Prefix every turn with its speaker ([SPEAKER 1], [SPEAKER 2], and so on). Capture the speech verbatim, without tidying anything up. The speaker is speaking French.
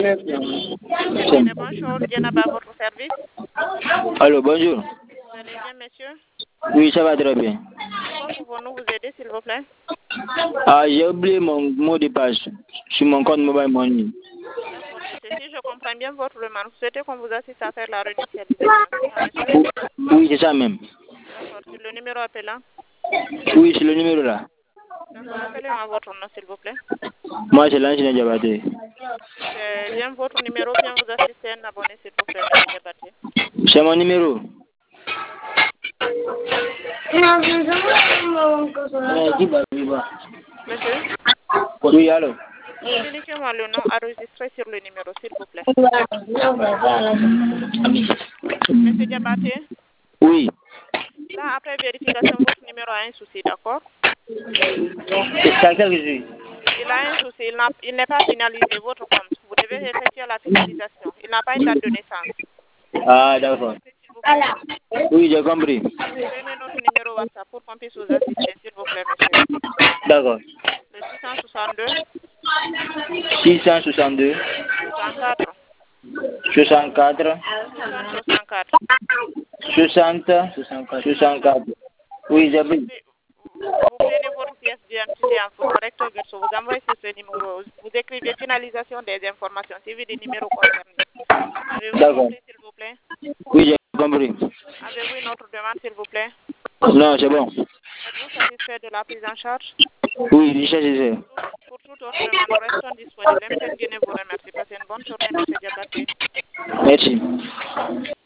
[SPEAKER 1] Monsieur, bonjour, Diana à votre service.
[SPEAKER 2] Allô, bonjour.
[SPEAKER 1] Vous allez bien, monsieur?
[SPEAKER 2] Oui, ça va très bien.
[SPEAKER 1] Comment pouvons-nous vous aider, s'il vous plaît?
[SPEAKER 2] Ah, j'ai oublié mon mot de passe sur mon compte mobile money.
[SPEAKER 1] D'accord, monsieur. Si je comprends bien votre demande, vous souhaitez qu'on vous assiste à faire la réinitialisation, c'est ça, monsieur?
[SPEAKER 2] Oui, c'est ça même.
[SPEAKER 1] D'accord, c'est le numéro appelant.
[SPEAKER 2] Oui, c'est le numéro là.
[SPEAKER 1] D'accord, rappelez-moi votre nom, s'il vous plaît.
[SPEAKER 2] Moi, c'est l'ancien Diabaté.
[SPEAKER 1] C'est bien votre numéro, bien vous assister un abonné, s'il vous plaît, monsieur Diabaté.
[SPEAKER 2] C'est mon numéro.
[SPEAKER 1] D'accord. Monsieur,
[SPEAKER 2] Oui, allô.
[SPEAKER 1] communiquez-moi le nom enregistré sur le numéro, s'il vous plaît. Monsieur Diabaté,
[SPEAKER 2] Oui.
[SPEAKER 1] là, après vérification, votre numéro a un souci, d'accord?
[SPEAKER 2] C'est à quel que je suis?
[SPEAKER 1] Il a un souci, il n'a- il n'est pas finalisé votre compte. Vous devez effectuer la finalisation. Il n'a pas une date de naissance.
[SPEAKER 2] Ah, d'accord.
[SPEAKER 1] S'il vous plaît.
[SPEAKER 2] Oui, j'ai compris.
[SPEAKER 1] Prenez notre numéro WhatsApp pour qu'on puisse vous assister, s'il vous plaît, monsieur.
[SPEAKER 2] D'accord.
[SPEAKER 1] Le six cent soixante-deux,
[SPEAKER 2] six cent soixante-deux,
[SPEAKER 1] soixante-quatre,
[SPEAKER 2] soixante-quatre,
[SPEAKER 1] soixante, soixante-quatre.
[SPEAKER 2] soixante, soixante-quatre. Oui, j'ai pris.
[SPEAKER 1] Vous prenez votre pièce d'identité en photo recto verso, vous envoyez sur ce numéro, vous écrivez finalisation des informations suivi des numéros concernés. Avez-vous
[SPEAKER 2] D'accord.
[SPEAKER 1] compris, s'il vous plaît?
[SPEAKER 2] Oui, j'ai compris.
[SPEAKER 1] Avez-vous une autre demande, s'il vous plaît?
[SPEAKER 2] Non, c'est bon.
[SPEAKER 1] Êtes-vous satisfait de la prise en charge?
[SPEAKER 2] Oui, Richard, c'est ça.
[SPEAKER 1] Pour toute autre demande, nous restons disponibles. M T N Guinée vous remercie. Passez une bonne journée, monsieur Diabaté.
[SPEAKER 2] Merci.